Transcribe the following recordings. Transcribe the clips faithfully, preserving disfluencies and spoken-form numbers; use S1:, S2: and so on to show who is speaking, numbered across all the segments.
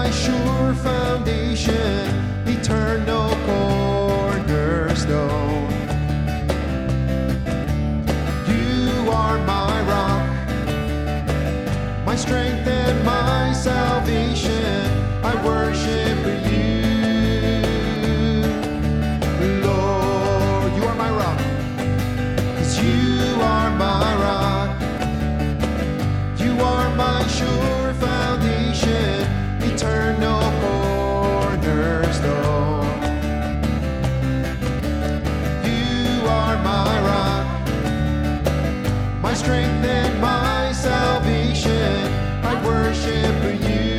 S1: my sure foundation, eternal cornerstone. You are my rock, my strength and my salvation. I worship you. Lord, you are my rock, 'cause you are my rock. You are my sure foundation, eternal cornerstone. You are my rock, my strength and my salvation. I worship you,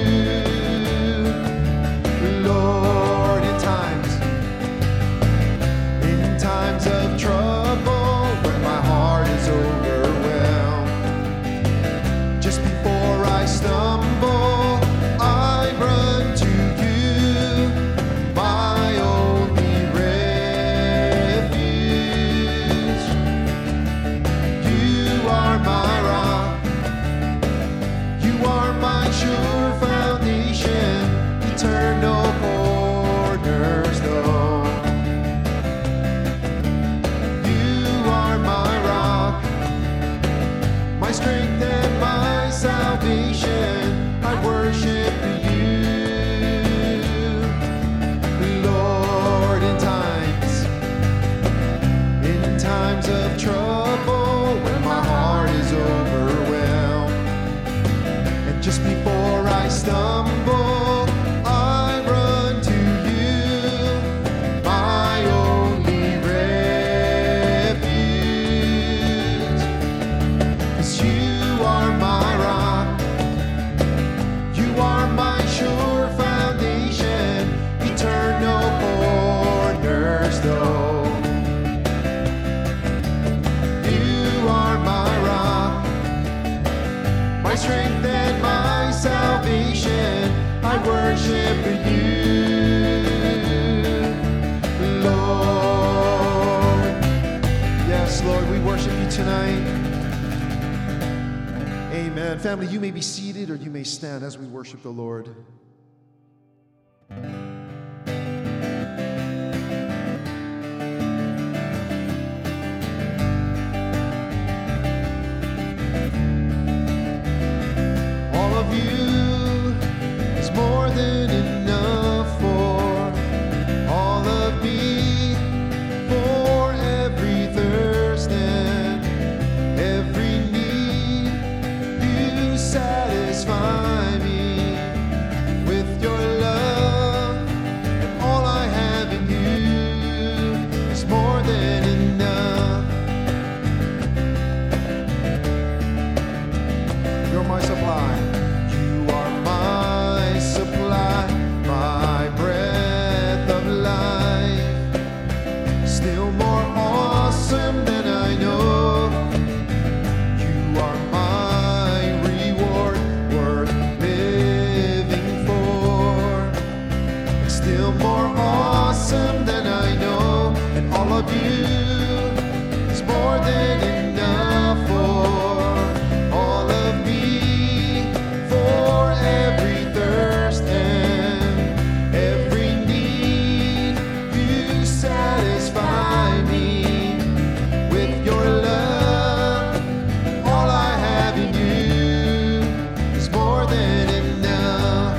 S1: Lord. In times, in times of trouble, when my heart is overwhelmed, just before I stumble, I run to you, my only refuge. You are my rock, you are my sure foundation, eternal cornerstone. You are my rock, my strength and my salvation. I worship you, Lord. In times, in times of trouble, when my heart is overwhelmed, and just before I stumble, I run to you, my only refuge. 'Cause you are my rock, you are my sure foundation, eternal cornerstone. You are my rock, my strength and my salvation. I worship you, Lord. Yes, Lord, we worship you tonight. Amen. Family, you may be seated or you may stand as we worship the Lord. All of you is more than enough for all of me, for every thirst and every need. You satisfy me with your love, and all I have in you is more than enough. You're my supply. You are my supply, my breath of life. Still more awesome than I know. You are my reward, worth living for. Still more awesome than I know. And all of you is more than enough for all of me, for every thirst and every need. You satisfy me with your love. All I have in you is more than enough.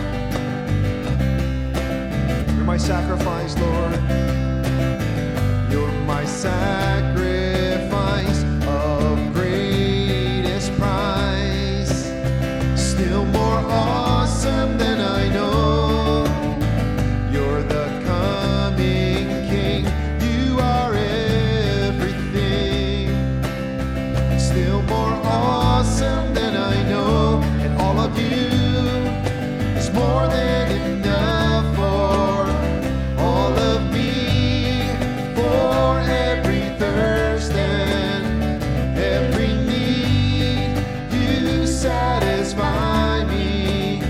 S1: You're my sacrifice, Lord. You're my sacrifice of greatest price. Still more awesome than I know. You're the coming King. You are everything. Still more awesome than I know. And all of you is more than enough for all of me, for every thirst and every need. You satisfy me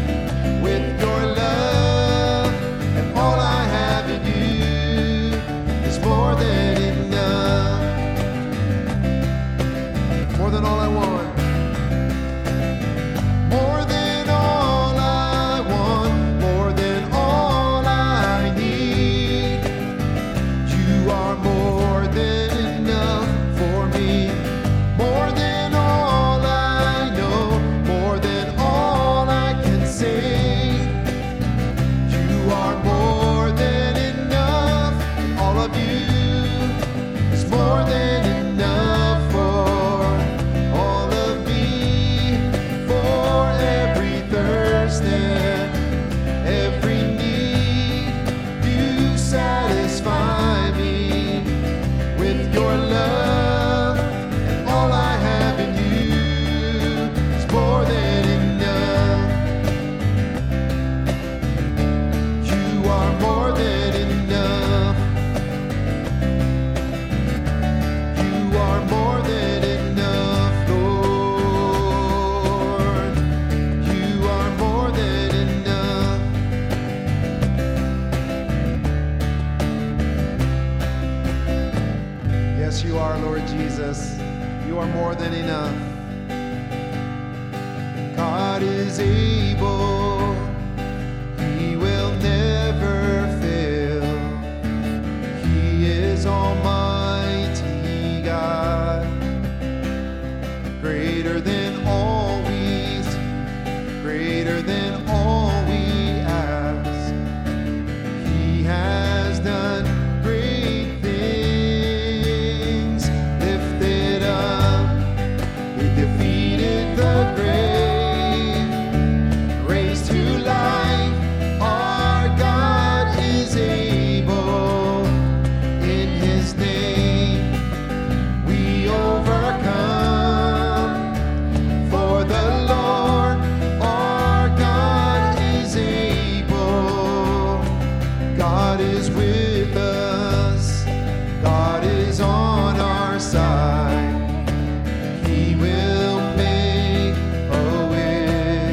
S1: than enough. God is able, He will never fail. He is Almighty God, greater than all we see, greater than all we ask. He has done great things, lifted up, He defeated the grave, raised to life. Our God is able, in His name we overcome. For the Lord our God is able. God is with us, God is on our side. He will make a way,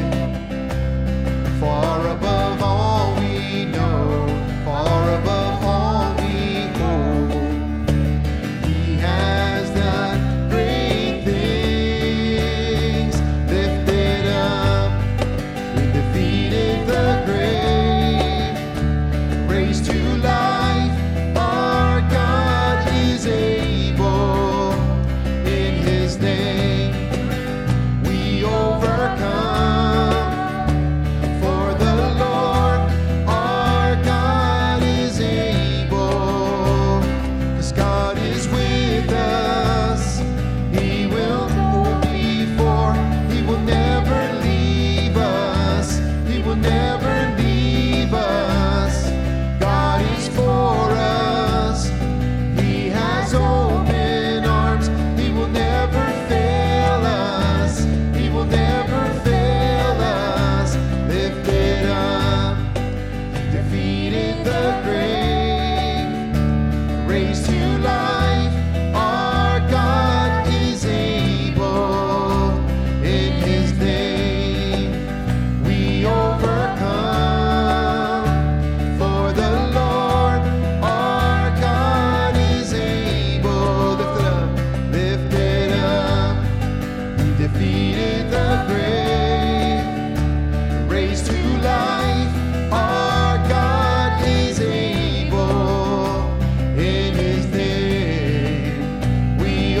S1: far above all we know, far above all we hope. He has done great things, lifted up, He defeated the grave, raised to life. Our God is able, in His name we overcome. For the Lord our God is able, 'cause God is with us. He will go before, He will never leave us, He will never leave us. God is for us, He has open arms, He will never fail us, He will never fail us. Lifted up, defeated the grave, raised to life. Our God is able, in His name we overcome. For the Lord our God is able, lifted up, lifted up, He defeated the grave, raised to life. Our God is able, in His name we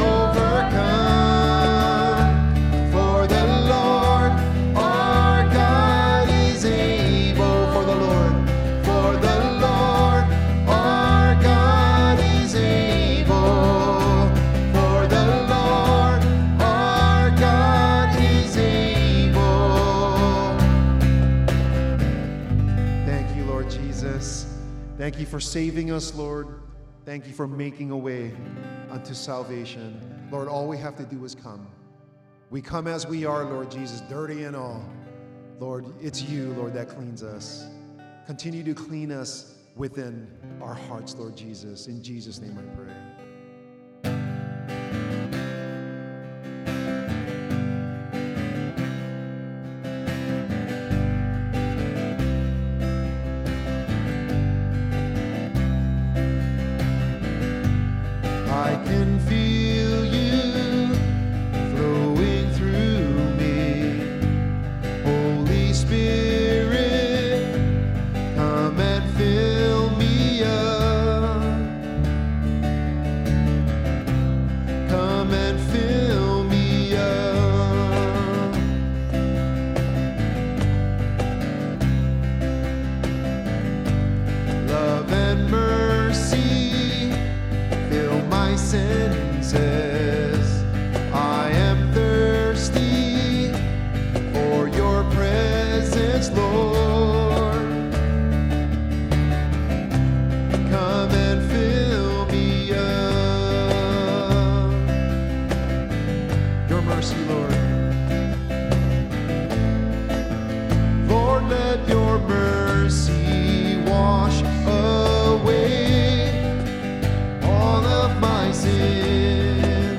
S1: overcome. For the Lord our God is able. For the Lord, for the Lord our God is able. For the Lord our God is able. Thank you, Lord Jesus. Thank you for saving us, Lord. Thank you for making a way unto salvation. Lord, all we have to do is come. We come as we are, Lord Jesus, dirty and all. Lord, it's you, Lord, that cleans us. Continue to clean us within our hearts, Lord Jesus. In Jesus' name I pray. I can feel you flowing through me. Holy Spirit, come and fill me up. Come and fill me up. Love and mercy fill my senses. I am thirsty for your presence, Lord. Come and fill me up. Your mercy, Lord. Lord, let your mercy wash away all of my sin.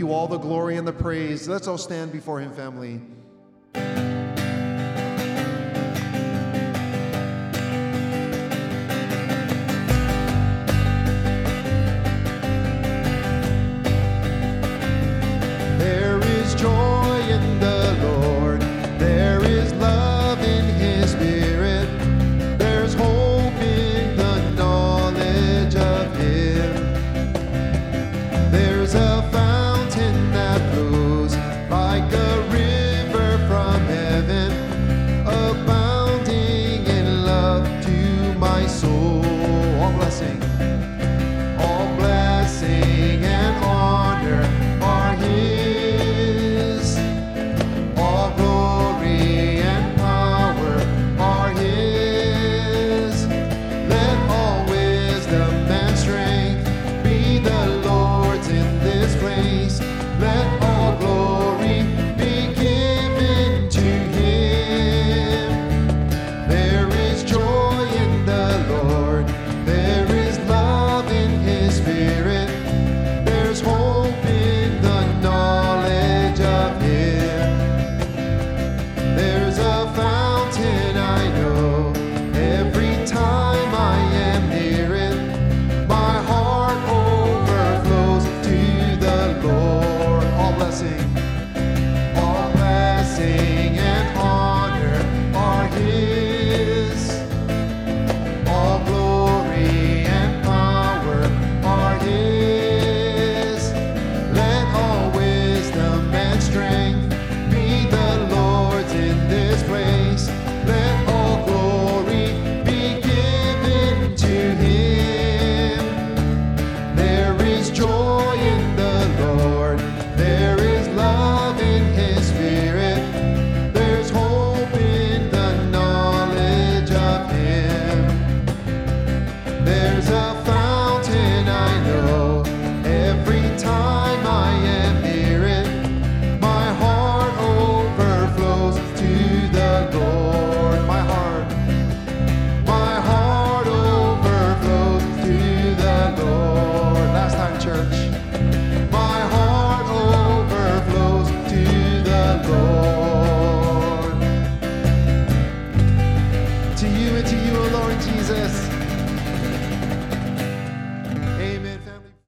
S1: you all the glory and the praise. Let's all stand before him, family.